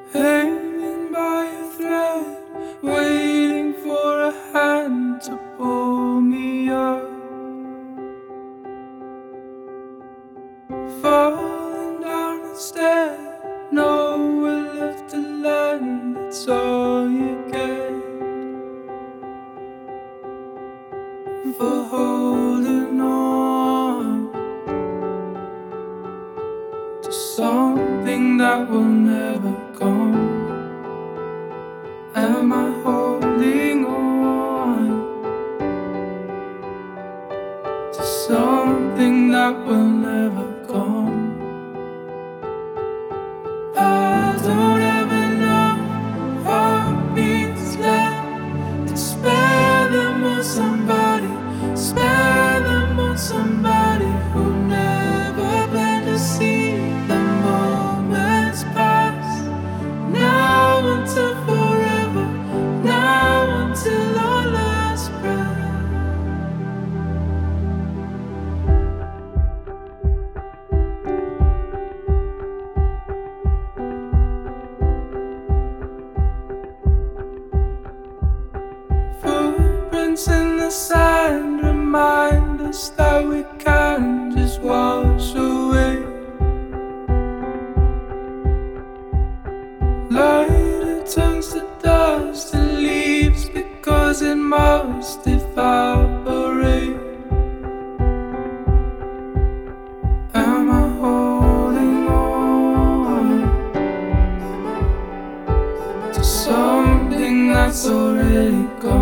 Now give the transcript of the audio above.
Hanging by a thread, waiting for a hand to pull me up. Falling down instead, nowhere left to land. It's all you get for holding on to something that will never come. Am I holding on to something that will never come? I don't have enough heartbeats left to spare them on somebody, spare them on somebody who never planned to see the moments pass. Now until forever, now until our last breath. Footprints in the sand remind us that we can't just wash away. Lighter turns to dust and leaves because it must evaporate. Am I holding on to something that's already gone?